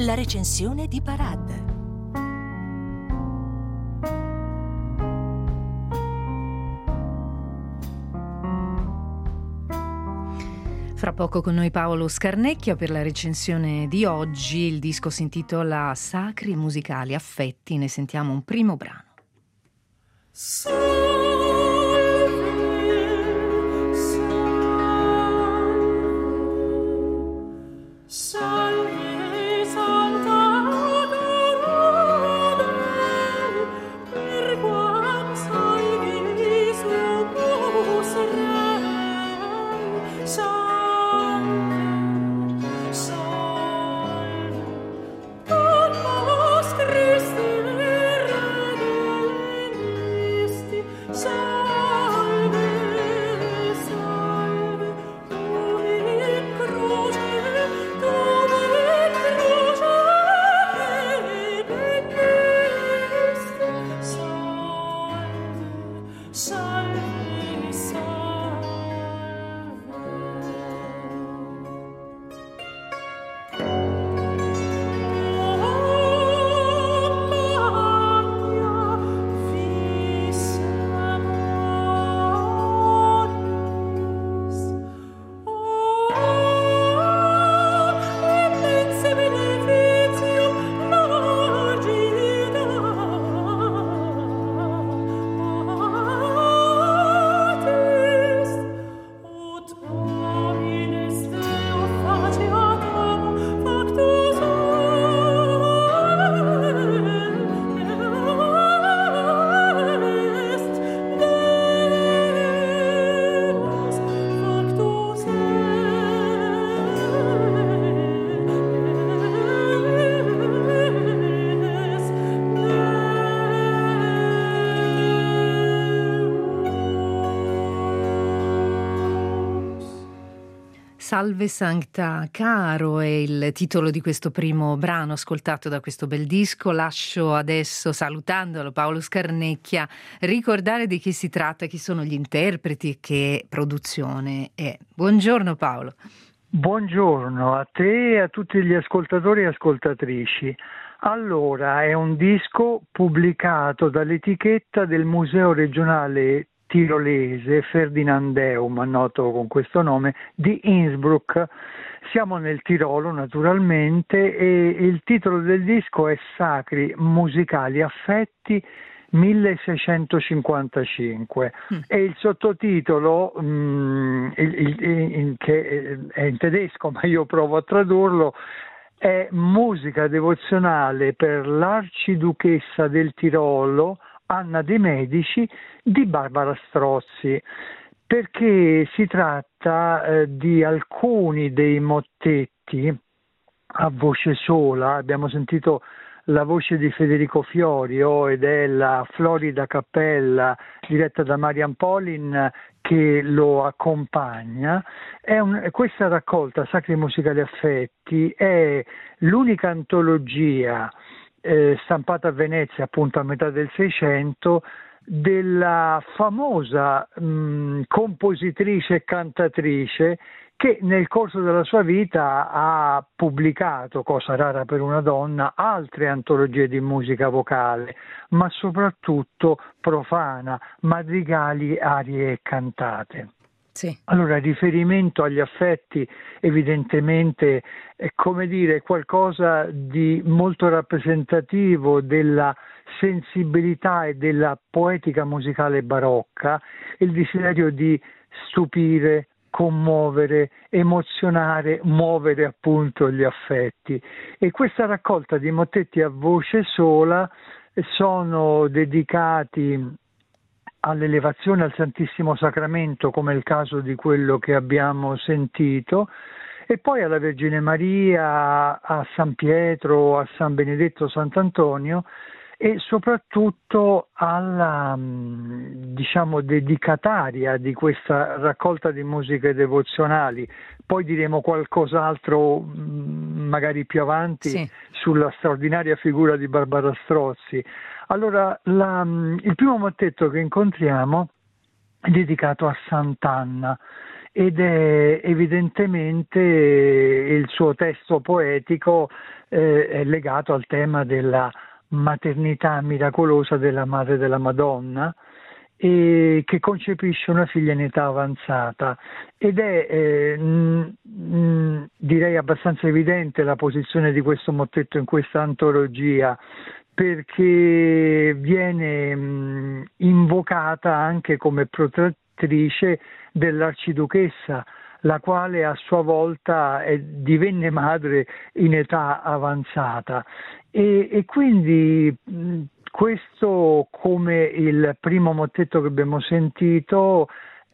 la recensione di Parad. Fra poco con noi Paolo Scarnecchia per la recensione di oggi. Il disco si intitola Sacri musicali affetti, ne sentiamo un primo brano. Salve Sancta Caro è il titolo di questo primo brano ascoltato da questo bel disco. Lascio adesso, salutandolo Paolo Scarnecchia, ricordare di chi si tratta, chi sono gli interpreti e che produzione è. Buongiorno Paolo. Buongiorno a te e a tutti gli ascoltatori e ascoltatrici. Allora, è un disco pubblicato dall'etichetta del Museo regionale tirolese Ferdinandeum, noto con questo nome, di Innsbruck. Siamo nel Tirolo naturalmente e il titolo del disco è Sacri musicali affetti 1655 e il sottotitolo che è in tedesco ma io provo a tradurlo, è Musica devozionale per l'arciduchessa del Tirolo Anna de' Medici di Barbara Strozzi, perché si tratta di alcuni dei mottetti a voce sola. Abbiamo sentito la voce di Federico Fiorio ed è la Florida Cappella diretta da Marian Polin che lo accompagna. Questa raccolta Sacri musicali affetti è l'unica antologia stampata a Venezia appunto a metà del Seicento della famosa compositrice e cantatrice che nel corso della sua vita ha pubblicato, cosa rara per una donna, altre antologie di musica vocale, ma soprattutto profana, madrigali, arie e cantate. Sì. Allora, riferimento agli affetti evidentemente è come dire qualcosa di molto rappresentativo della sensibilità e della poetica musicale barocca, il desiderio di stupire, commuovere, emozionare, muovere appunto gli affetti. E questa raccolta di mottetti a voce sola sono dedicati all'elevazione al Santissimo Sacramento, come è il caso di quello che abbiamo sentito, e poi alla Vergine Maria, a San Pietro, a San Benedetto, Sant'Antonio, e soprattutto alla dedicataria di questa raccolta di musiche devozionali. Poi diremo qualcos'altro magari più avanti, sì, sulla straordinaria figura di Barbara Strozzi. Allora, il primo mottetto che incontriamo è dedicato a Sant'Anna ed è evidentemente il suo testo poetico è legato al tema della maternità miracolosa della Madre della Madonna, e che concepisce una figlia in età avanzata, ed è direi abbastanza evidente la posizione di questo mottetto in questa antologia, perché viene invocata anche come protettrice dell'arciduchessa, la quale a sua volta divenne madre in età avanzata, e quindi questo, come il primo mottetto che abbiamo sentito,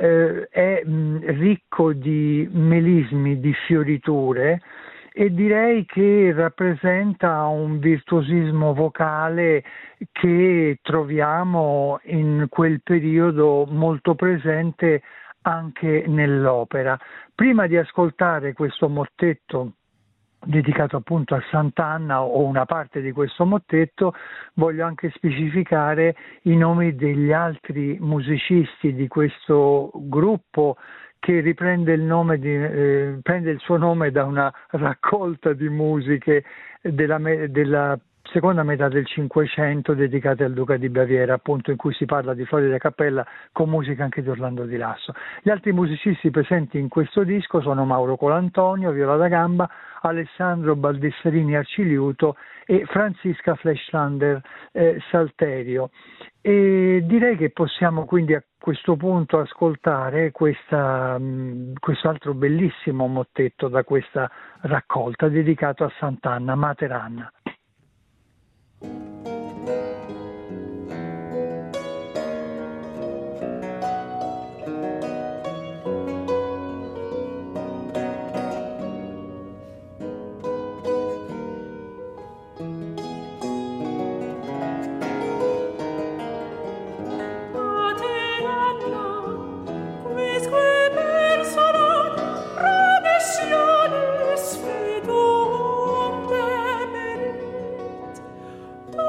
è ricco di melismi, di fioriture, e direi che rappresenta un virtuosismo vocale che troviamo in quel periodo molto presente anche nell'opera. Prima di ascoltare questo mottetto dedicato appunto a Sant'Anna, o una parte di questo mottetto, voglio anche specificare i nomi degli altri musicisti di questo gruppo, che riprende prende il suo nome da una raccolta di musiche della seconda metà del Cinquecento dedicate al Duca di Baviera, appunto, in cui si parla di Florida Cappella con musica anche di Orlando Di Lasso. Gli altri musicisti presenti in questo disco sono Mauro Colantonio, viola da gamba, Alessandro Baldessarini arciliuto e Franziska Fleischlander salterio. E direi che possiamo quindi a questo punto ascoltare quest'altro bellissimo mottetto da questa raccolta dedicato a Sant'Anna, Mater Anna. Sfido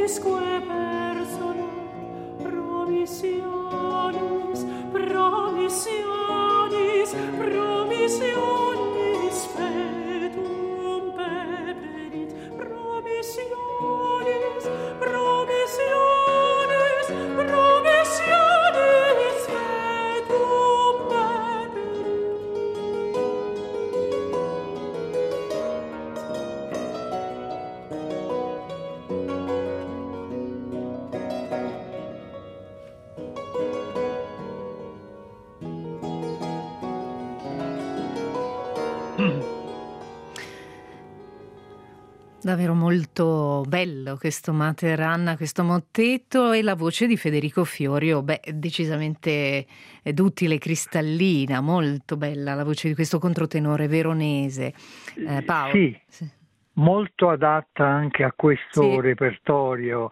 Davvero molto bello questo Mater Anna, questo mottetto, e la voce di Federico Fiorio, decisamente duttile, cristallina, molto bella la voce di questo controtenore veronese. Paolo. Sì. Molto adatta anche a questo repertorio.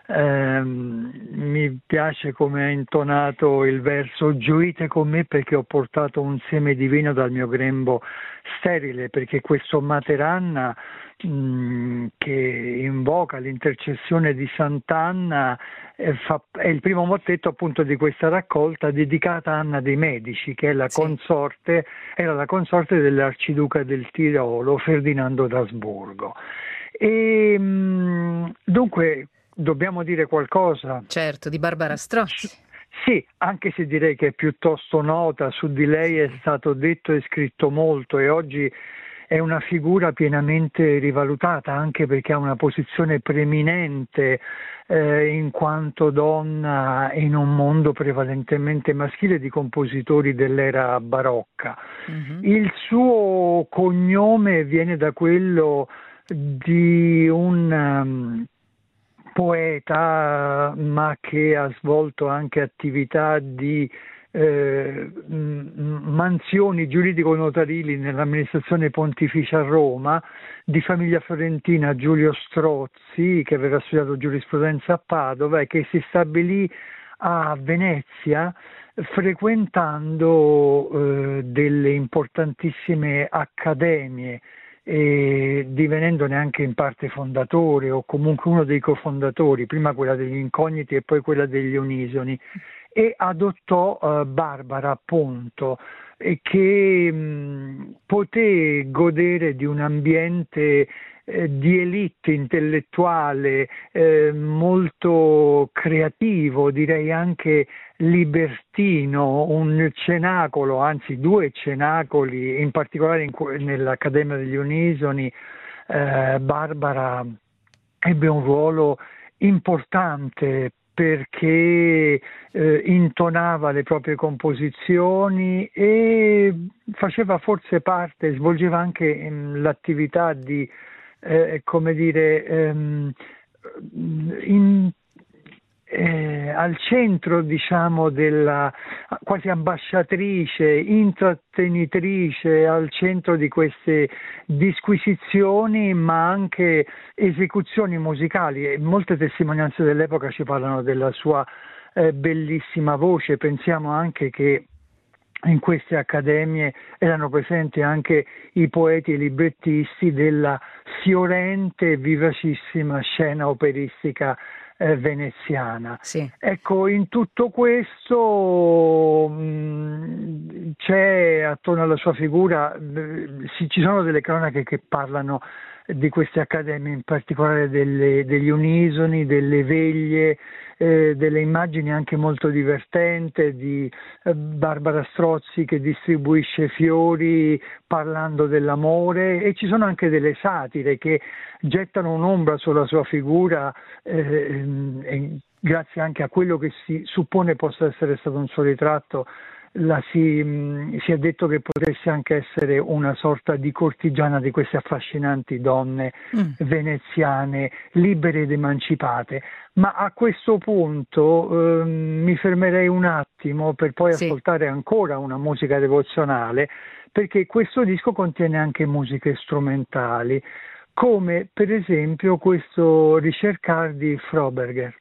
Mi piace come ha intonato il verso "Gioite con me perché ho portato un seme di vino dal mio grembo sterile", perché questo Mater Anna che invoca l'intercessione di Sant'Anna è il primo mottetto appunto di questa raccolta dedicata a Anna dei Medici, che è la consorte, era la consorte dell'arciduca del Tirolo Ferdinando d'Asburgo. E dunque dobbiamo dire qualcosa. Certo, di Barbara Strozzi. Sì, anche se direi che è piuttosto nota, su di lei è stato detto e scritto molto, e oggi è una figura pienamente rivalutata, anche perché ha una posizione preeminente in quanto donna in un mondo prevalentemente maschile di compositori dell'era barocca. Mm-hmm. Il suo cognome viene da quello di un poeta, ma che ha svolto anche attività di mansioni giuridico-notarili nell'amministrazione pontificia a Roma, di famiglia fiorentina, Giulio Strozzi, che aveva studiato giurisprudenza a Padova e che si stabilì a Venezia frequentando delle importantissime accademie e divenendone anche in parte fondatore, o comunque uno dei cofondatori, prima quella degli Incogniti e poi quella degli Unisoni, e adottò Barbara, appunto, che poté godere di un ambiente di elite intellettuale molto creativo, direi anche libertino, un cenacolo, anzi due cenacoli, in particolare nell'Accademia degli Unisoni. Barbara ebbe un ruolo importante perché intonava le proprie composizioni e faceva forse parte, svolgeva anche l'attività di al centro, diciamo, della quasi ambasciatrice, intrattenitrice, al centro di queste disquisizioni, ma anche esecuzioni musicali, e molte testimonianze dell'epoca ci parlano della sua bellissima voce. Pensiamo anche che in queste accademie erano presenti anche i poeti e i librettisti della fiorente e vivacissima scena operistica veneziana. Sì. Ecco, in tutto questo c'è attorno alla sua figura, ci sono delle cronache che parlano di queste accademie, in particolare degli Unisoni, delle veglie, delle immagini anche molto divertenti di Barbara Strozzi che distribuisce fiori parlando dell'amore, e ci sono anche delle satire che gettano un'ombra sulla sua figura, grazie anche a quello che si suppone possa essere stato un suo ritratto. Si è detto che potesse anche essere una sorta di cortigiana di queste affascinanti donne veneziane, libere ed emancipate. Ma a questo punto mi fermerei un attimo per poi ascoltare ancora una musica devozionale, perché questo disco contiene anche musiche strumentali, come per esempio questo Ricercar di Froberger.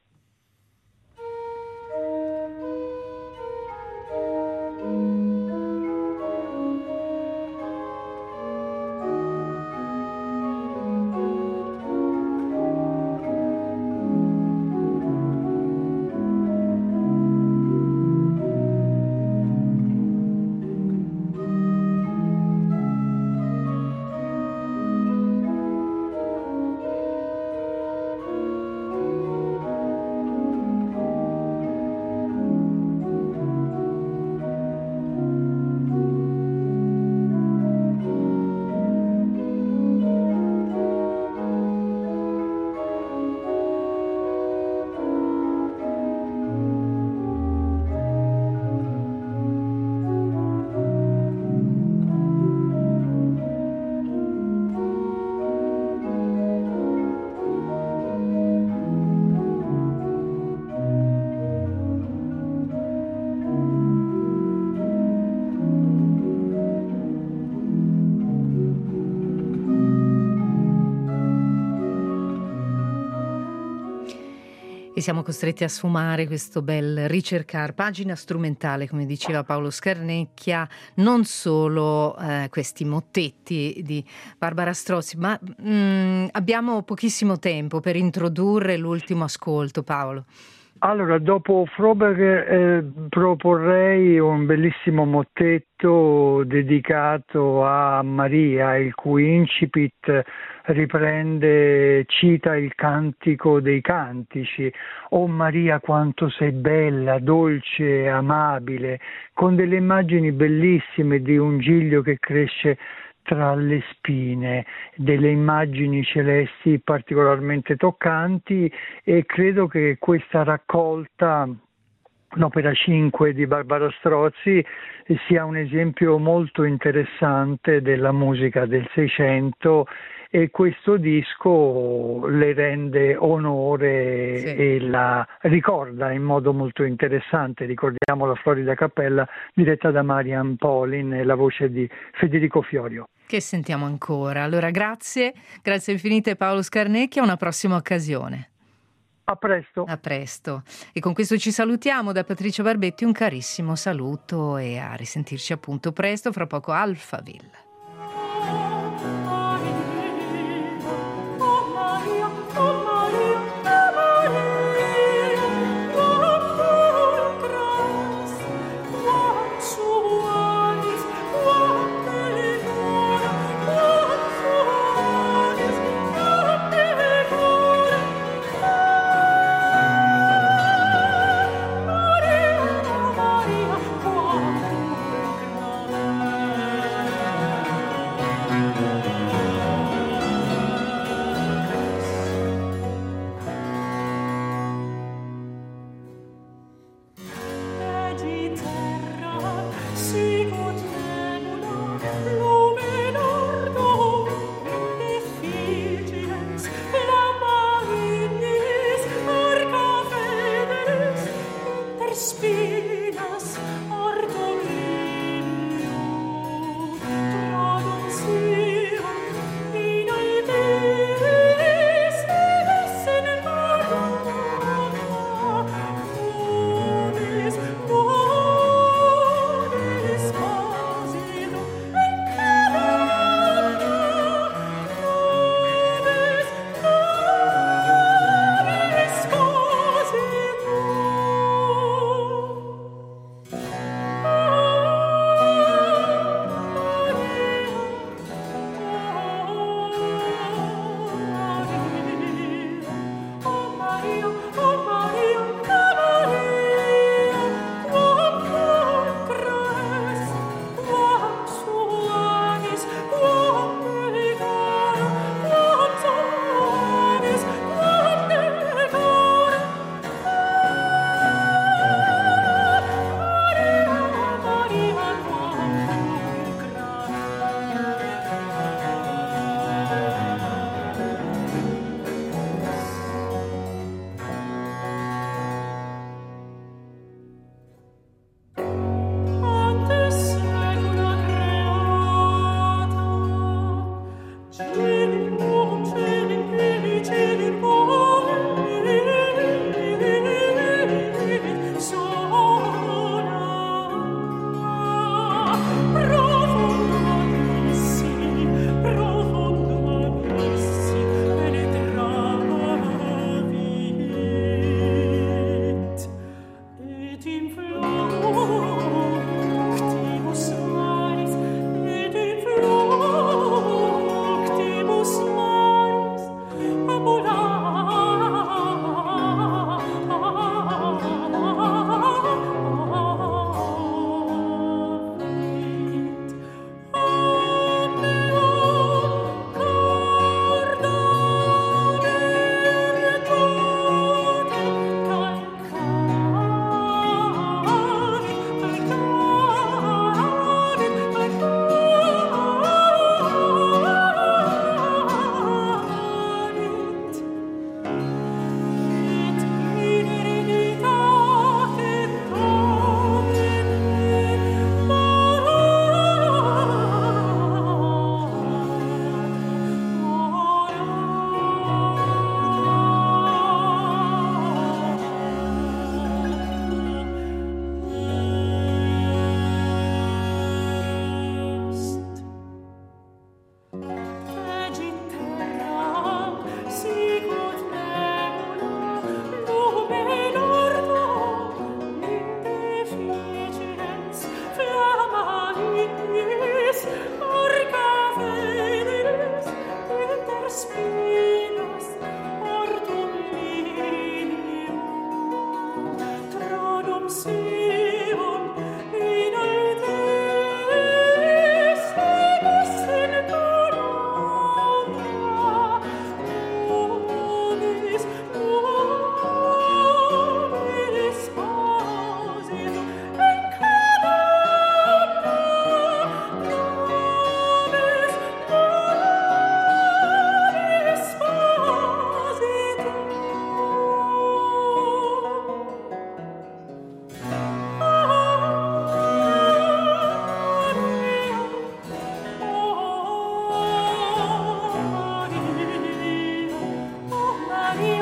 E siamo costretti a sfumare questo bel ricercare, pagina strumentale, come diceva Paolo Scarnecchia, non solo questi mottetti di Barbara Strozzi, ma abbiamo pochissimo tempo per introdurre l'ultimo ascolto, Paolo. Allora, dopo Froberg proporrei un bellissimo mottetto dedicato a Maria, il cui incipit cita il Cantico dei Cantici. Oh Maria, quanto sei bella, dolce e amabile, con delle immagini bellissime di un giglio che cresce tra le spine, delle immagini celesti particolarmente toccanti, e credo che questa raccolta, l'opera 5 di Barbara Strozzi, sia un esempio molto interessante della musica del Seicento, e questo disco le rende onore, sì, e la ricorda in modo molto interessante. Ricordiamo la Florida Cappella diretta da Marian Polin e la voce di Federico Fiorio. Che sentiamo ancora. Allora grazie infinite Paolo Scarnecchia, una prossima occasione. A presto. A presto. E con questo ci salutiamo. Da Patrizia Barbetti un carissimo saluto e a risentirci appunto presto, fra poco Alphaville.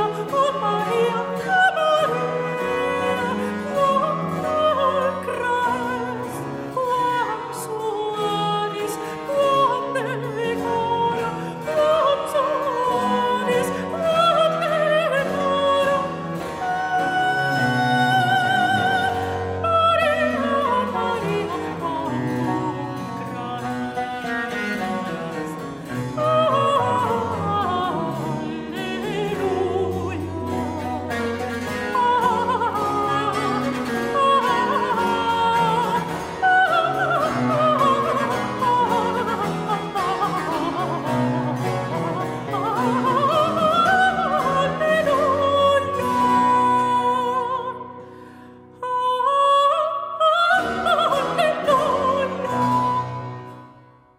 oh my